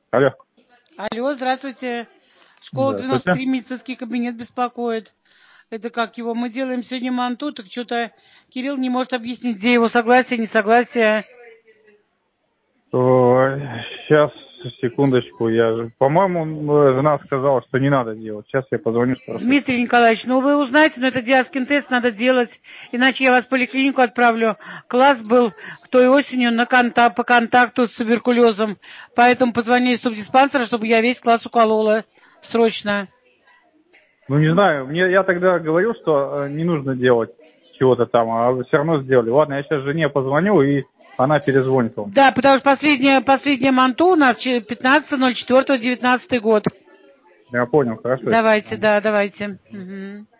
Алло. Алло, здравствуйте. Школа Здравствуйте. 93, медицинский кабинет беспокоит. Это как его? Мы делаем сегодня манту, так что-то Кирилл не может объяснить, где его согласие, несогласие. Сейчас, секундочку. По-моему, жена сказала, что не надо делать. Сейчас я позвоню, спрошу. Дмитрий Николаевич, ну вы узнаете, но это диаскин тест надо делать, иначе я вас в поликлинику отправлю. Класс был той осенью по контакту с туберкулезом, поэтому позвони из субдиспансера, чтобы я весь класс уколола срочно. Ну, не знаю. Я тогда говорил, что не нужно делать чего-то там, а вы все равно сделали. Ладно, я сейчас жене позвоню, и она перезвонит вам. Да, потому что последняя манту у нас 15.04.19 год. Я понял, хорошо. Давайте, да, давайте. Угу.